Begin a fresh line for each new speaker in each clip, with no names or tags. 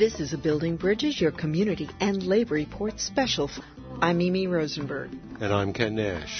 This is a Building Bridges, your community and labor report special. I'm Mimi Rosenberg.
And I'm Ken Nash.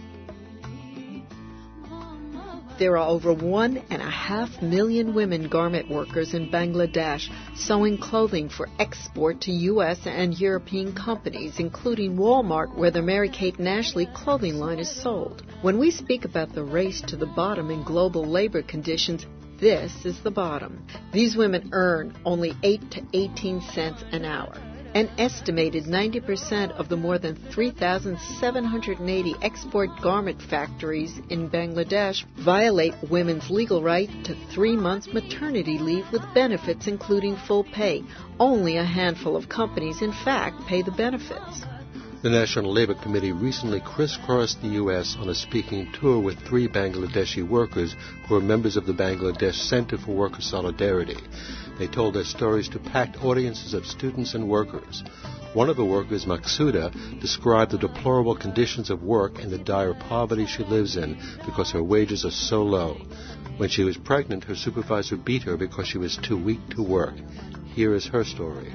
There are over 1.5 million women garment workers in Bangladesh sewing clothing for export to U.S. and European companies, including Walmart, where the Mary-Kate and Ashley clothing line is sold. When we speak about the race to the bottom in global labor conditions, this is the bottom. These women earn only 8 to 18 cents an hour. An estimated 90% of the more than 3,780 export garment factories in Bangladesh violate women's legal right to 3 months maternity leave with benefits including full pay. Only a handful of companies, in fact, pay the benefits.
The National Labor Committee recently crisscrossed the U.S. on a speaking tour with 3 Bangladeshi workers who are members of the Bangladesh Center for Worker Solidarity. They told their stories to packed audiences of students and workers. One of the workers, Maksuda, described the deplorable conditions of work and the dire poverty she lives in because her wages are so low. When she was pregnant, her supervisor beat her because she was too weak to work. Here is her story.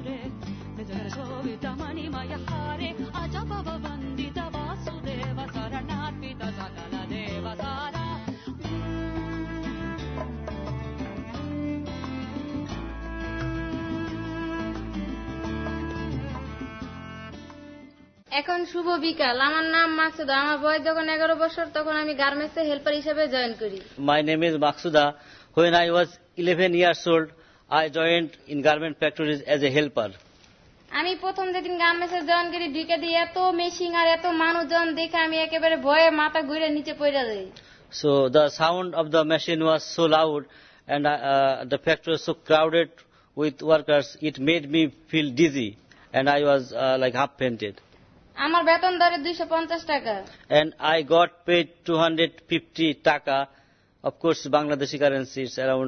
এখন শুভ বিকাল আমার নাম মাকসুদা আমার বয়স যখন 11 বছর তখন আমি গার্মেন্টসে হেল্পার হিসেবে জয়েন করি
My name is Maksuda. When I was 11 years old, I joined in garment factories as a helper.
আমি প্রথম যেদিন গার্মেন্টসে জয়েন করি ঢুকে দিয়ে এত মেশিন আর এত মানুষজন দেখে আমি একেবারে ভয়ে মাথা ঘুরে নিচে পড়ে যাই
So the sound of the machine was so loud and the factory was so crowded with workers, it made me feel dizzy and I was like half fainted.
আমার বেতন ধরে 250 টাকা
And I got paid 250 taka. Of course, Bangladeshi currency is around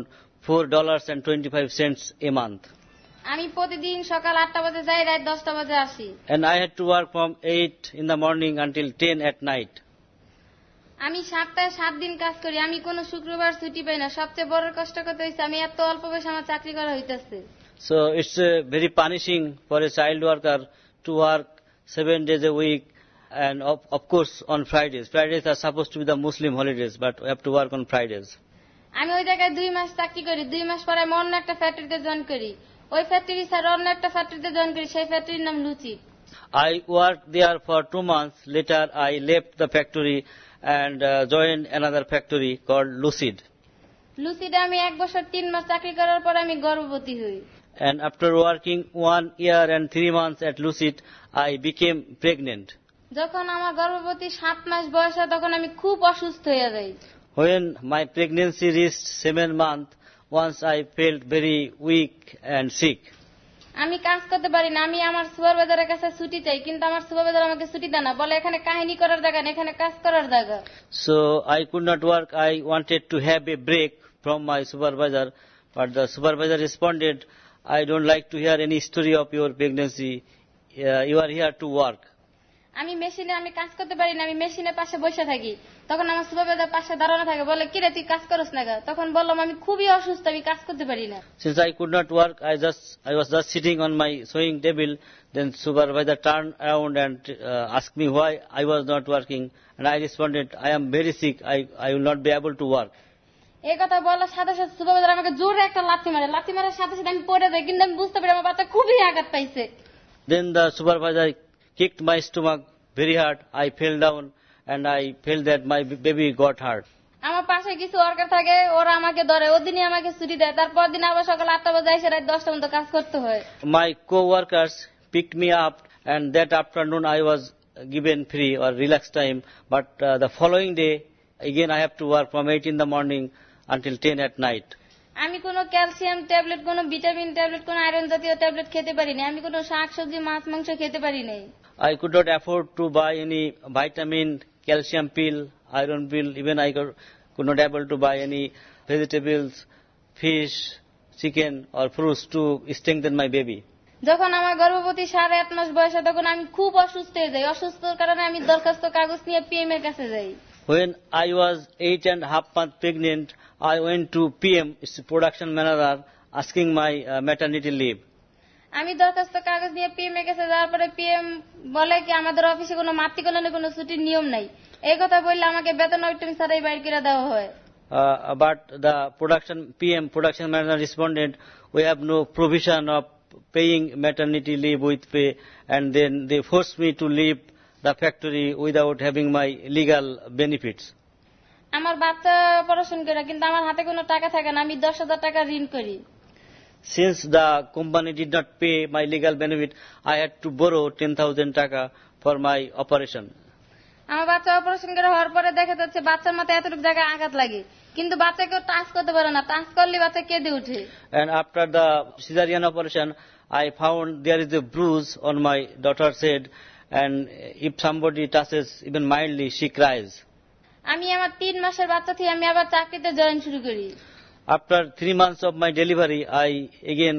$4.25 a month.
আমি প্রতিদিন সকাল 8টা বাজে যাই রাত 10টা বাজে আসি
And I had to work from 8 in the morning until 10 at night.
আমি সপ্তাহে 7 দিন কাজ করি আমি কোনো শুক্রবার ছুটি পাই না সবচেয়ে বড় কষ্ট করতে হইছে আমি এত অল্প বয়সে আমার চাকরি করা হইতাছে
So it's very punishing for a child worker to work 7 days a week and of course on Fridays. Fridays are supposed to be the Muslim holidays, but we have to work on Fridays.
আমি ওই জায়গায় 2 মাস চাকরি করি 2 মাস পরে আমি অন্য একটা ফ্যাক্টরিতে জয়েন করি ওই ফ্যাক্টরি স্যার অন্য একটা ফ্যাক্টরিতে জয়েন করি সেই ফ্যাক্টরির নাম লুচি
I worked there for 2 months. Later I left the factory and joined another factory called Lucid.
লুচিতে আমি 1 বছর 3 মাস চাকরি করার পর আমি গর্ভবতী হই
And after working 1 year and 3 months at Lucid, I became pregnant.
যখন আমার গর্ভবতী 7 মাস বয়স হয় তখন আমি খুব অসুস্থ হয়ে যাই
When my pregnancy reached 7 months, once I felt very weak and sick.
আমি কাজ করতে পারি না আমি আমার সুপারভাইজারের কাছে ছুটি চাই কিন্তু আমার সুপারভাইজার আমাকে ছুটি দেয় না বলে এখানে কাহিনী করার জায়গা না এখানে কাজ করার জায়গা
So I could not work. I wanted to have a break from my supervisor, but the supervisor responded, I don't like to hear any story of your pregnancy. You are here to work.
আমি মেশিনে আমি কাজ করতে পারি না আমি মেশিনের পাশে বসে থাকি তখন আমার সুপারভাইজার পাশে দাঁড়ানো থাকে বলে কি রে তুই কাজ করছ না তখন বললাম আমি খুবই অসুস্থ আমি কাজ করতে পারি না
Since I could not work, I was just sitting on my sewing table. Then supervisor turned around and asked me why I was not working, and I responded, I am very sick. I will not be able to work.
এই কথা বলার সাথে সাথে supervisor আমাকে জোরে একটা লাথি মারার সাথে সাথে আমি পড়ে যাই কিন্তু আমি বুঝতে পারি আমার বাচ্চা খুবই আঘাত পাইছে
Then the supervisor kicked my stomach very hard. I fell down and I felt that my baby got hurt.
আমার পাশে কিছু ওয়ার্কার থাকে ওরা আমাকে ধরে ওদিনই আমাকে ছুটি দেয় তারপর দিন আবার সকাল 8টা বাজে এসে রাত 10টা পর্যন্ত কাজ করতে হয়
My co-workers picked me up and that afternoon I was given free or relaxed time. But the following day, again I have to work from 8 in the morning until 10 at night.
আমি কোনো calcium tablet কোনো vitamin tablet কোনো iron জাতীয় tablet খেতে পারি না আমি কোনো শাকসবজি মাছ মাংস খেতে পারি না
I could not afford to buy any vitamin, calcium pill, iron pill. Even I could not able to buy any vegetables, fish, chicken or fruits to strengthen my baby.
যখন আমার গর্ভবতী 8.5 মাস বয়স হয় তখন আমি খুব অসুস্থ হয়ে যাই অসুস্থতার কারণে আমি দরখাস্ত কাগজ নিয়ে পিএম এর কাছে যাই
When I was 8.5 months pregnant, I went to PM, it's production manager. asking my maternity leave.
আমি দরখাস্ত কাগজ নিয়ে পিএম এর কাছে যাওয়ার পরে পিএম বলে কি আমাদের অফিসে কোনো মাতৃকল্যাণের কোনো ছুটির নিয়ম নাই। এই কথা বললে আমাকে বেতন ওইটাই ছাড়াই বাইর করে দেওয়া হয়।
But the production manager responded, we have no provision of paying maternity leave with pay, and then they forced me to leave the factory without having my legal benefits.
আমার বাচ্চা অপারেশন করে কিন্তু আমার হাতে কোনো টাকা থাকে না, আমি 10,000 টাকা ঋণ করি।
Since the company did not pay my legal benefit, I had to borrow 10,000 taka for my operation.
আমার বাচ্চা অপারেশন করে হওয়ার পরে দেখা যাচ্ছে বাচ্চার মাথায় এতটুকু জায়গায় আঘাত লাগে, কিন্তু বাচ্চাকে টাচ করতে পারে না, টাচ করলে বাচ্চা কেঁদে ওঠে।
And after the cesarean operation, I found there is a bruise on my daughter's head, and if somebody touches even mildly, she cries.
আমি আমার 3 মাসের বাচ্চা থেকে আমি আবার চাকরিতে জয়েন শুরু করি।
After 3 months of my delivery, I again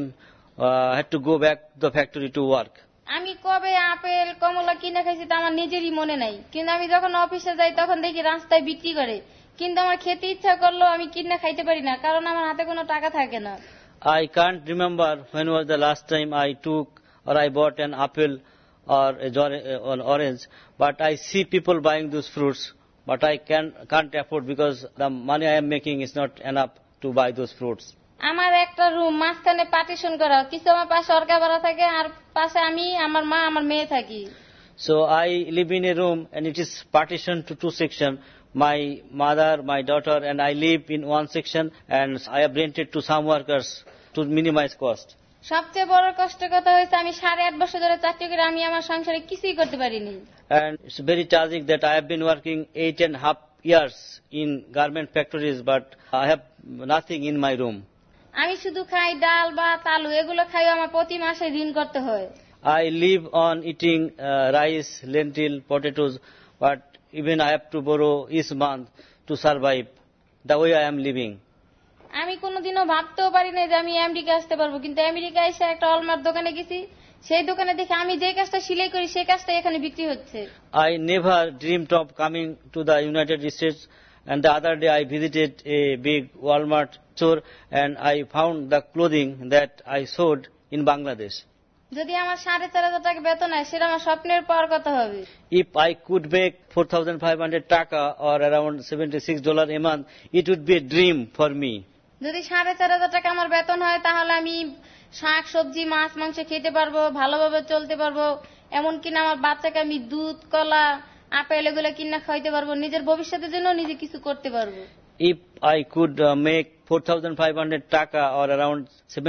had to go back to the factory to work.
আমি কবে আপেল কমলা কিনে খাইছি তা আমার নিজেরই মনে নাই, কিন্তু আমি যখন অফিসে যাই তখন দেখি রাস্তায় বিক্রি করে, কিন্তু আমার খেতে ইচ্ছা করলেও আমি কিনে খাইতে পারি না, কারণ আমার হাতে কোনো টাকা থাকে না।
I can't remember when was the last time I took or I bought an apple or an orange, but I see people buying those fruits, but I can't afford because the money I am making is not enough to buy those fruits.
আমার একটা room মাঝখানে partition করা, কিছু আমার পাশে অর্গা ভাড়া থাকে আর পাশে আমি, আমার মা, আমার মেয়ে থাকি।
So I live in a room and it is partitioned to 2 sections. My mother, my daughter, and I live in 1 section, and I have rented to some workers to minimize cost.
সবচেয়ে বড় কষ্টের কথা হয়েছে আমি 8.5 বছর ধরে চাকরি করে আমি আমার সংসারে কিছুই করতে পারিনি।
And it's very tragic that I have been working 8.5 years in garment factories, but I have nothing in my room.
আমি শুধু খাই ডাল বা আলু, এগুলো খাই আমার প্রতি মাসে ঋণ করতে হয়।
I live on eating rice, lentil, potatoes, but even I have to borrow each month to survive the way I am living.
আমি কোনোদিনও ভাবতেও পারি না যে আমি আমেরিকা আসতে পারবো, কিন্তু আমেরিকা এসে একটা অলমার্ট দোকানে গেছি, সেই দোকানে দেখে আমি যে কাজটা সেলাই করি সেই কাজটা এখানে বিক্রি হচ্ছে।
I never dreamed of coming to the United States, and the other day I visited a big Walmart store and I found the clothing that I sewed in Bangladesh.
যদি আমার 4,500 টাকা বেতন হয় সেটা আমার স্বপ্নের পাওয়ার কথা হবে।
If I could make 4,500 taka or around $76 a month, it would be a dream for me.
যদি 4,500 টাকা আমার বেতন হয় তাহলে আমি শাক সবজি মাছ মাংস খেতে পারবো, ভালোভাবে চলতে পারবো, এমনকি না আমার বাচ্চাকে আমি দুধ কলা আপেল এগুলো কিনে খাইতে পারবো, নিজের ভবিষ্যতের জন্য নিজে কিছু করতে পারবো।
If I could make 4,500 taka or around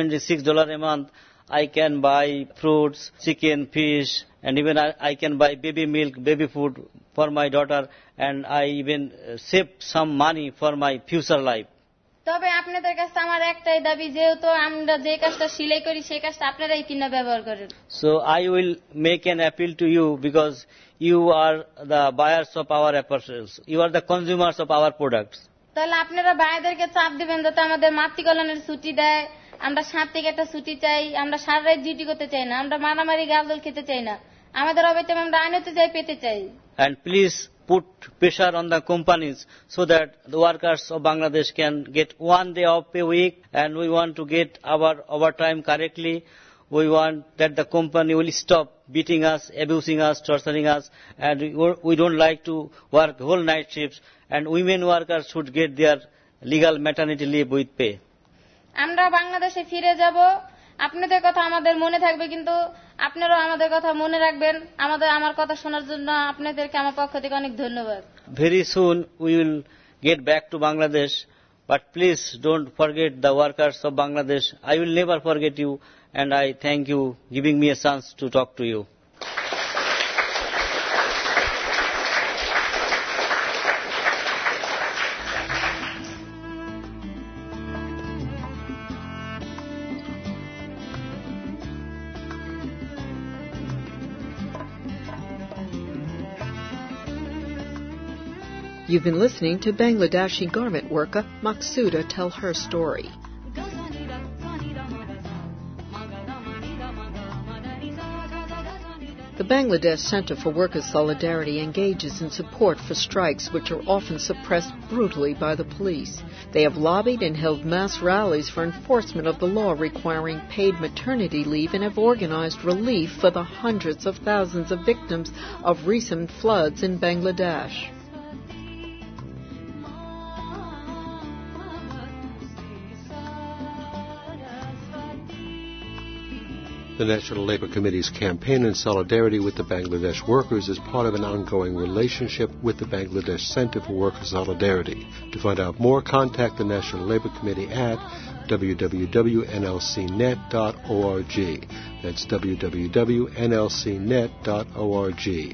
$76 a month, I can buy fruits, chicken, fish, and even I can buy baby milk, baby food for my daughter, and I even save some money for my future life.
তবে আপনাদের কাছে আমার একটাই দাবি, যেহেতু আমরা যে কাজটা সেলাই করি সেই কাজটা আপনারাই কিনা ব্যবহার করেন।
So I will make an appeal to you because you are the buyers of our apparels. You are the consumers of our products.
তাহলে আপনারা ভাইদেরকে চাপ দিবেন যাতে আমাদের মাতৃকল্যাণের ছুটি দেয়, আমরা 7 থেকে একটা ছুটি চাই, আমরা সারা রাত ডিউটি করতে চাই না, আমরা মারামারি গালদল খেতে চাই না, আমাদের অবেতন আমরা আইনত চাই পেতে চাই।
And please put pressure on the companies so that the workers of Bangladesh can get 1 day off a week, and we want to get our overtime correctly. We want that the company will stop beating us, abusing us, torturing us, and we don't like to work whole night shifts, and women workers should get their legal maternity leave with pay.
আমরা বাংলাদেশে ফিরে যাব, আপনাদের কথা আমাদের মনে থাকবে, কিন্তু আপনারাও আমাদের কথা মনে রাখবেন। আমার কথা শোনার জন্য আপনাদেরকে আমার পক্ষ থেকে অনেক ধন্যবাদ।
Very soon we will get back to Bangladesh, but please don't forget the workers of Bangladesh. I will never forget you, and I thank you giving me a chance to talk to you.
You've been listening to Bangladeshi garment worker Maqsuda tell her story. The Bangladesh Center for Workers' Solidarity engages in support for strikes which are often suppressed brutally by the police. They have lobbied and held mass rallies for enforcement of the law requiring paid maternity leave and have organized relief for the hundreds of thousands of victims of recent floods in Bangladesh.
The National Labor Committee's campaign in solidarity with the Bangladesh workers is part of an ongoing relationship with the Bangladesh Center for Worker Solidarity. To find out more, contact the National Labor Committee at www.nlcnet.org. That's www.nlcnet.org.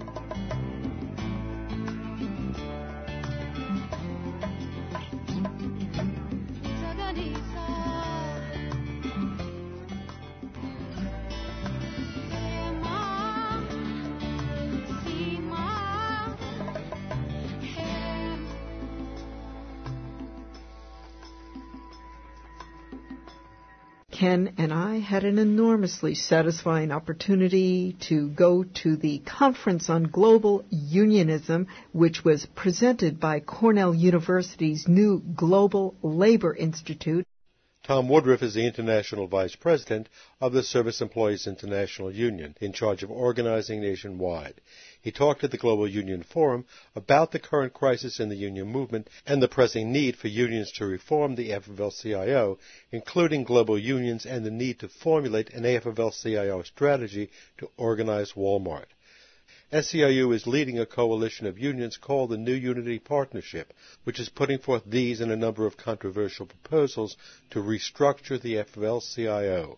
Ken and I had an enormously satisfying opportunity to go to the Conference on Global Unionism, which was presented by Cornell University's new Global Labor Institute.
Tom Woodruff is the International Vice President of the Service Employees International Union, in charge of organizing nationwide. He talked at the Global Union Forum about the current crisis in the union movement and the pressing need for unions to reform the AFL-CIO, including global unions, and the need to formulate an AFL-CIO strategy to organize Walmart. SEIU is leading a coalition of unions called the New Unity Partnership, which is putting forth these and a number of controversial proposals to restructure the AFL-CIO.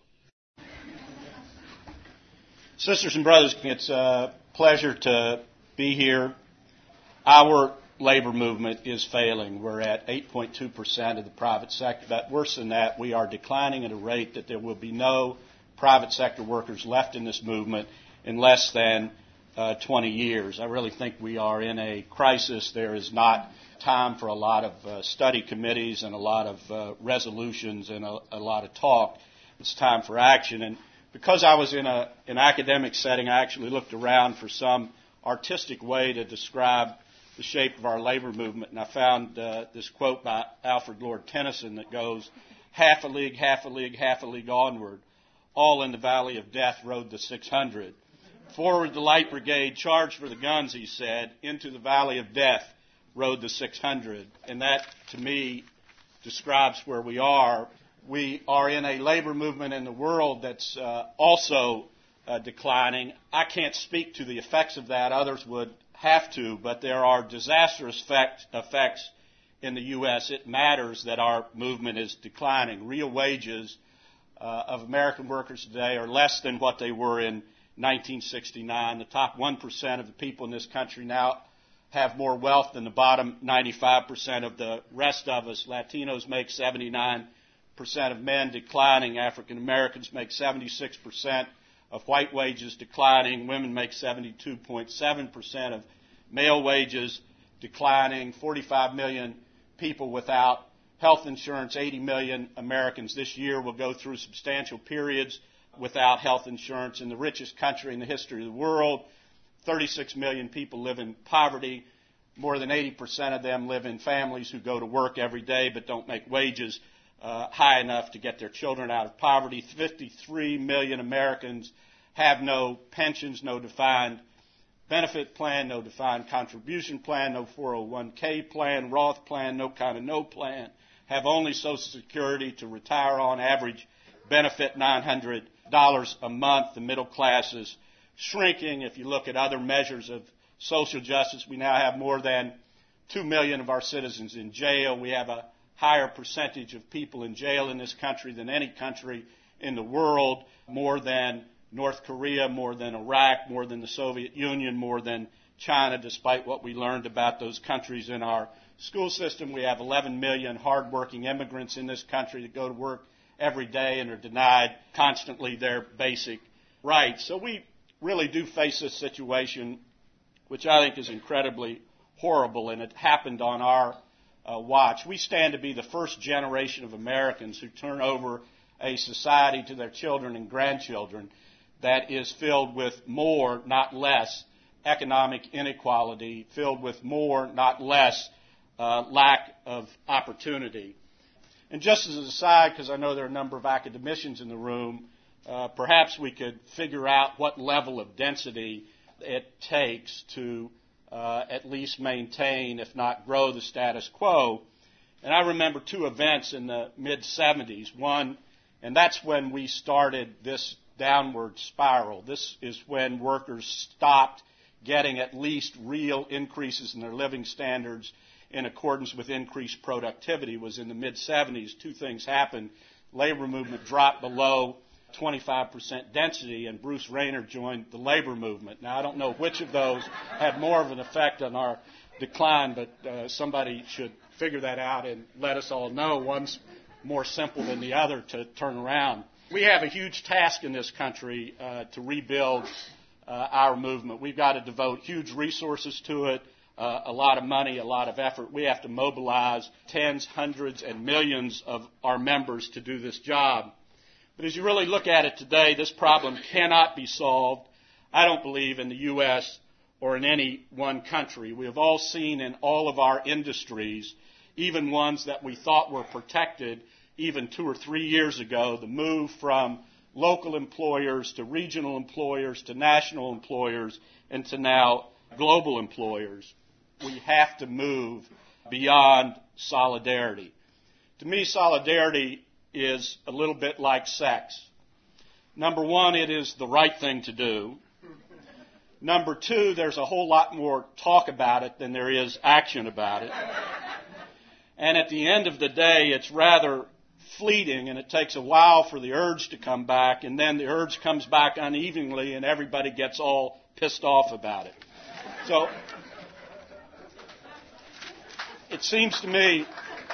Sisters and brothers, it's a pleasure to be here. Our labor movement is failing. We're at 8.2% of the private sector. But worse than that, we are declining at a rate that there will be no private sector workers left in this movement in less than 20 years. I really think we are in a crisis. There is not time for a lot of study committees and a lot of resolutions and a lot of talk. It's time for action. And because I was in an academic setting, I actually looked around for some artistic way to describe the shape of our labor movement, and I found this quote by Alfred Lord Tennyson that goes, half a league, half a league, half a league onward, all in the valley of death rode the 600. Forward the light brigade, charge for the guns, he said. Into the valley of death rode the 600. And that, to me, describes where we are. We are in a labor movement in the world that's also declining. I can't speak to the effects of that. Others would have to. But there are disastrous effects in the U.S. It matters that our movement is declining. Real wages of American workers today are less than what they were in 1969. The top 1% of the people in this country now have more wealth than the bottom 95% of the rest of us. Latinos make 79% of men, declining. African Americans make 76% of white wages, declining. Women make 72.7% of male wages, declining. 45 million people without health insurance. 80 million Americans this year will go through substantial periods without health insurance. In the richest country in the history of the world, 36 million people live in poverty. More than 80% of them live in families who go to work every day but don't make wages high enough to get their children out of poverty. 53 million Americans have no pensions, no defined benefit plan, no defined contribution plan, no 401k plan, Roth plan, no kind of no plan, have only Social Security to retire on, average benefit $900 a month. The middle class is shrinking. If you look at other measures of social justice, we now have more than 2 million of our citizens in jail. We have a higher percentage of people in jail in this country than any country in the world, more than North Korea, more than Iraq, more than the Soviet Union, more than China, despite what we learned about those countries in our school system. We have 11 million hardworking immigrants in this country that go to work every day and are denied constantly their basic rights. So we really do face this situation, which I think is incredibly horrible, and it happened on our watch. We stand to be the first generation of Americans who turn over a society to their children and grandchildren that is filled with more, not less, economic inequality, filled with more, not less, lack of opportunity. And just as an aside, because I know there are a number of academicians in the room, perhaps we could figure out what level of density it takes to at least maintain, if not grow, the status quo. And I remember two events in the mid-'70s. One, and that's when we started this downward spiral. This is when workers stopped getting at least real increases in their living standards in accordance with increased productivity. Was in the mid-'70s. Two things happened. Labor movement dropped below 25% density, and Bruce Rayner joined the labor movement. Now, I don't know which of those had more of an effect on our decline, but somebody should figure that out and let us all know. One's more simple than the other to turn around. We have a huge task in this country to rebuild our movement. We've got to devote huge resources to it, a lot of money, a lot of effort. We have to mobilize tens, hundreds, and millions of our members to do this job. But as you really look at it today, this problem cannot be solved, I don't believe, in the U.S. or in any one country. We have all seen in all of our industries, even ones that we thought were protected even 2 or 3 years ago, the move from local employers to regional employers to national employers and to now global employers. We have to move beyond solidarity. To me, solidarity is a little bit like sex. Number one, it is the right thing to do. Number two, there's a whole lot more talk about it than there is action about it. And at the end of the day, it's rather fleeting, and it takes a while for the urge to come back, and then the urge comes back unevenly, and everybody gets all pissed off about it. So it seems to me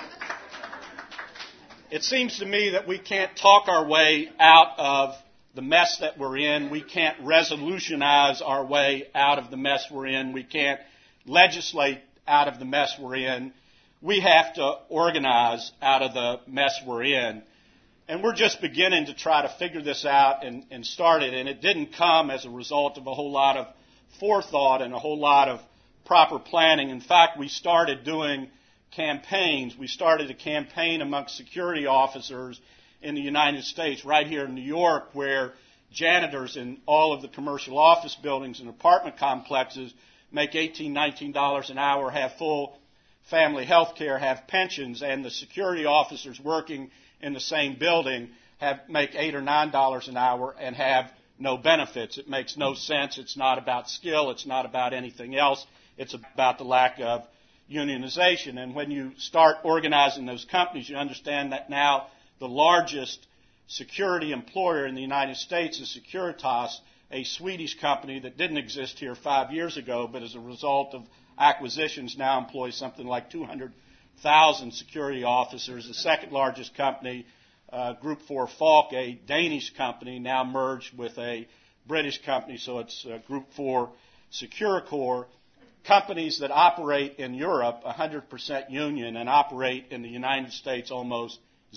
that we can't talk our way out of the mess that we're in. We can't resolutionize our way out of the mess we're in. We can't legislate out of the mess we're in. We have to organize out of the mess we're in. And we're just beginning to try to figure this out and start it. And it didn't come as a result of a whole lot of forethought and a whole lot of proper planning. In fact, we started doing campaigns. We started a campaign amongst security officers in the United States, right here in New York, where janitors in all of the commercial office buildings and apartment complexes make $18, $19 an hour, have full family health care, have pensions, and the security officers working in the same building make $8 or $9 an hour and have no benefits. It makes no sense. It's not about skill. It's not about anything else. It's about the lack of unionization. And when you start organizing those companies, you understand that now the largest security employer in the United States is Securitas, a Swedish company that didn't exist here 5 years ago, but as a result of acquisitions now employs something like 200,000 security officers. The second largest company, Group 4 Falk, a Danish company, now merged with a British company, so it's Group 4 Securicor. Companies that operate in Europe 100% union and operate in the United States almost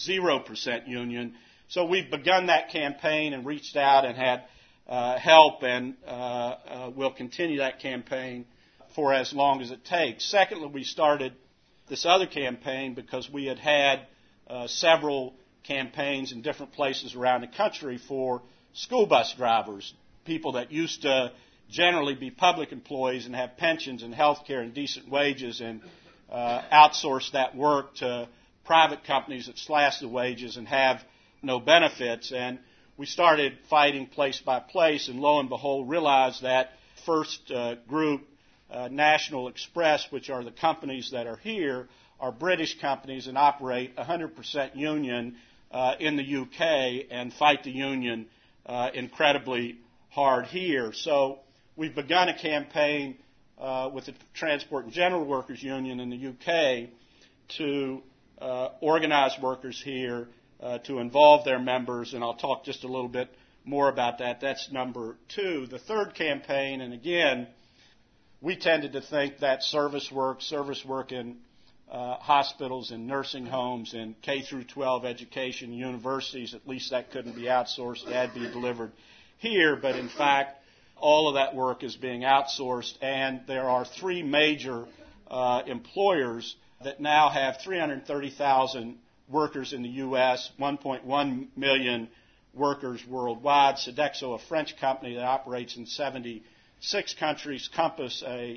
0% union. So we've begun that campaign and reached out and had help, and we'll continue that campaign for as long as it takes. Secondly, we started this other campaign because we had several campaigns in different places around the country for school bus drivers, people that used to generally be public employees and have pensions and health care and decent wages, and outsource that work to private companies that slash the wages and have no benefits. And we started fighting place by place, and lo and behold realized that first group, National Express, which are the companies that are here, are British companies and operate 100% union in the UK and fight the union incredibly hard here. So we've begun a campaign with the Transport and General Workers Union in the UK to organize workers here, to involve their members, and I'll talk just a little bit more about that. That's number two. The third campaign, and again, we tended to think that service work in hospitals and nursing homes and K through 12 education, universities, at least that couldn't be outsourced. It had to be delivered here, but in fact, all of that work is being outsourced, and there are three major employers that now have 330,000 workers in the U.S., 1.1 million workers worldwide. Sodexo, a French company that operates in 76 countries. Compass, a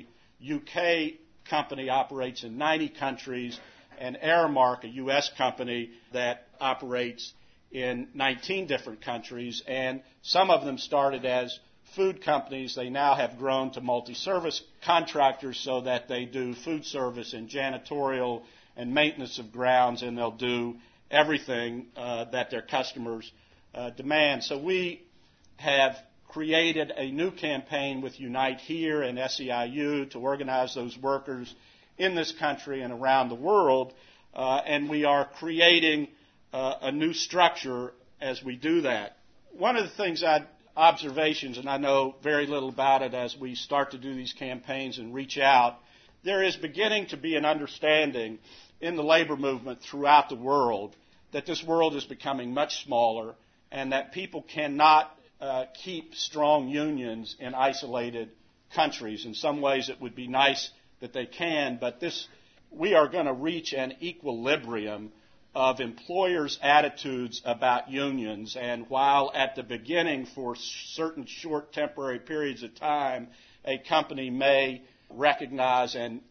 UK company, operates in 90 countries. And Aramark, a U.S. company that operates in 19 different countries. And some of them started as food companies. They now have grown to multi-service contractors so that they do food service and janitorial and maintenance of grounds, and they'll do everything that their customers demand. So we have created a new campaign with Unite Here and SEIU to organize those workers in this country and around the world, and we are creating a new structure as we do that. One of the observations, and I know very little about it as we start to do these campaigns and reach out, there is beginning to be an understanding in the labor movement throughout the world that this world is becoming much smaller and that people cannot keep strong unions in isolated countries. In some ways it would be nice that they can, but we are going to reach an equilibrium of employers' attitudes about unions. And while at the beginning, for certain short temporary periods of time, a company may recognize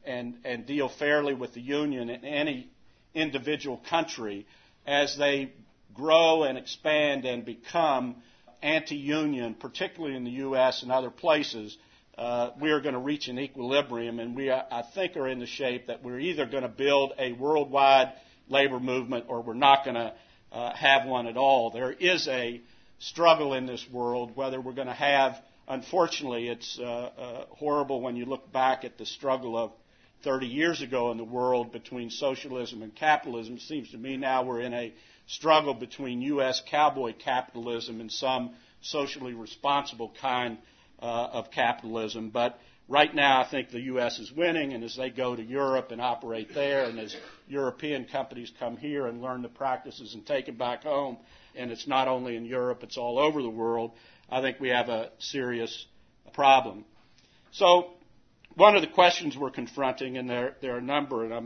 and deal fairly with the union in any individual country, as they grow and expand and become anti-union, particularly in the U.S. and other places, we are going to reach an equilibrium, and we, I think, are in the shape that we're either going to build a worldwide labor movement or we're not going to have one at all. There is a struggle in this world, whether we're going to have, unfortunately, it's horrible when you look back at the struggle of 30 years ago in the world between socialism and capitalism. It seems to me now we're in a struggle between U.S. cowboy capitalism and some socially responsible kind of capitalism. But right now I think the U.S. is winning, and as they go to Europe and operate there, and as European companies come here and learn the practices and take it back home, and it's not only in Europe, it's all over the world, I think we have a serious problem. So one of the questions we're confronting, and there are a number,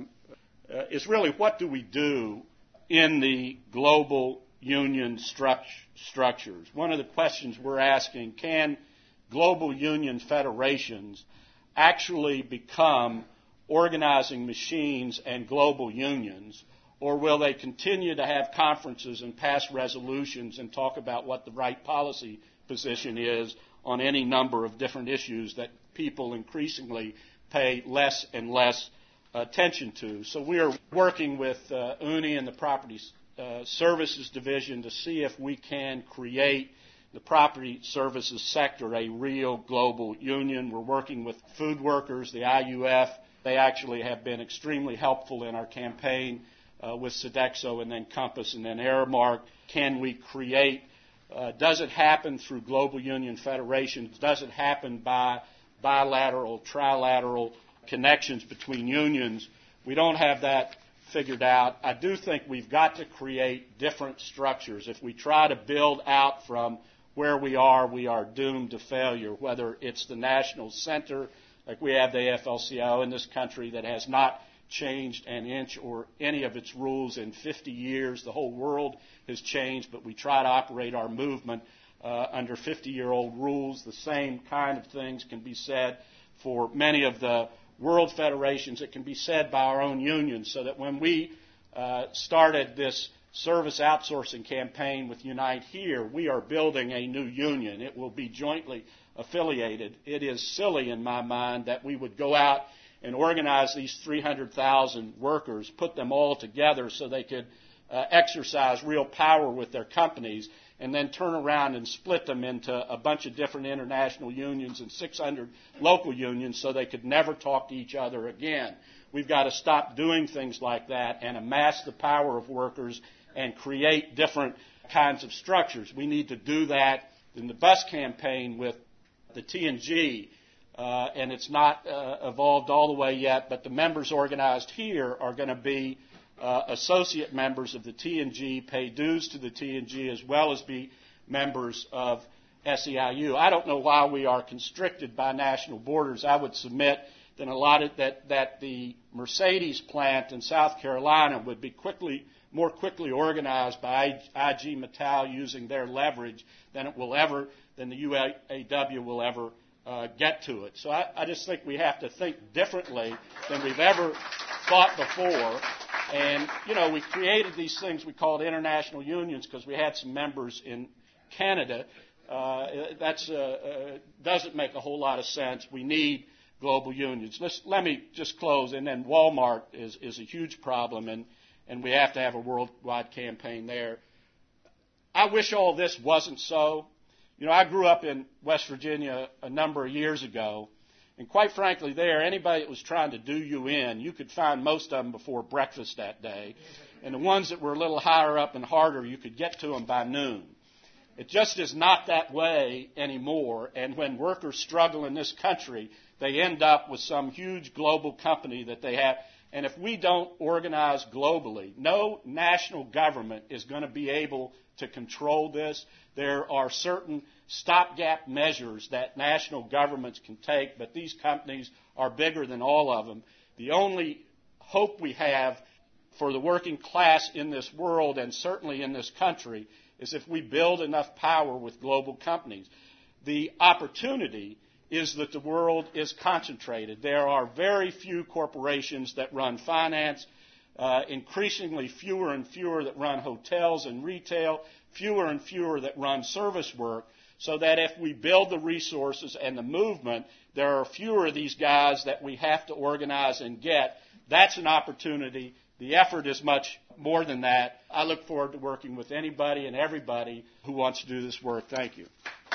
is really what do we do in the global union structures? One of the questions we're asking, can global union federations actually become organizing machines and global unions, or will they continue to have conferences and pass resolutions and talk about what the right policy position is on any number of different issues that people increasingly pay less and less attention to? So we are working with UNI and the Property Services Division to see if we can create the property services sector a real global union. We're working with food workers, the IUF. They actually have been extremely helpful in our campaign with Sodexo and then Compass and then Aramark. Can we create, does it happen through global union federations? Does it happen by bilateral, trilateral connections between unions? We don't have that figured out. I do think we've got to create different structures. If we try to build out from where we are doomed to failure, whether it's the national center, like we have the AFL-CIO in this country that has not changed an inch or any of its rules in 50 years. The whole world has changed, but we try to operate our movement under 50-year-old rules. The same kind of things can be said for many of the world federations. It can be said by our own unions, so that when we started this service outsourcing campaign with Unite Here, we are building a new union. It will be jointly affiliated. It is silly in my mind that we would go out and organize these 300,000 workers, put them all together so they could exercise real power with their companies, and then turn around and split them into a bunch of different international unions and 600 local unions so they could never talk to each other again. We've got to stop doing things like that and amass the power of workers and create different kinds of structures. We need to do that in the bus campaign with the T&G, and it's not evolved all the way yet, but the members organized here are going to be associate members of the T&G, pay dues to the T&G, as well as be members of SEIU. I don't know why we are constricted by national borders. I would submit that the Mercedes plant in South Carolina would be more quickly organized by IG Metall using their leverage than the UAW will ever get to it. So I just think we have to think differently than we've ever thought before. And, we created these things we called international unions because we had some members in Canada. Doesn't make a whole lot of sense. We need global unions. Let me just close. And then Walmart is a huge problem, and we have to have a worldwide campaign there. I wish all this wasn't so. I grew up in West Virginia a number of years ago, and quite frankly there, anybody that was trying to do you in, you could find most of them before breakfast that day. And the ones that were a little higher up and harder, you could get to them by noon. It just is not that way anymore, and when workers struggle in this country, they end up with some huge global company that they have. And if we don't organize globally, no national government is going to be able to control this. There are certain stopgap measures that national governments can take, but these companies are bigger than all of them. The only hope we have for the working class in this world, and certainly in this country, is if we build enough power with global companies. The opportunity is that the world is concentrated. There are very few corporations that run finance, increasingly fewer and fewer that run hotels and retail, fewer and fewer that run service work, so that if we build the resources and the movement, there are fewer of these guys that we have to organize and get. That's an opportunity. The effort is much more than that. I look forward to working with anybody and everybody who wants to do this work. Thank you.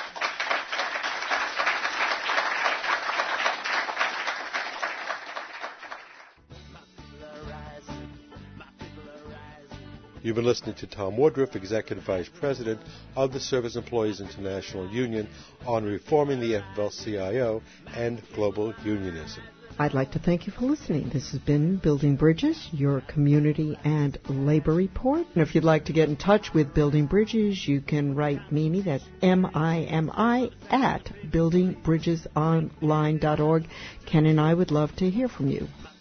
You've been listening to Tom Woodruff, Executive Vice President of the Service Employees International Union, on reforming the AFL-CIO and global unionism.
I'd like to thank you for listening. This has been Building Bridges, your community and labor report. And if you'd like to get in touch with Building Bridges, you can write Mimi, that's MIMI, at buildingbridgesonline.org. Ken and I would love to hear from you.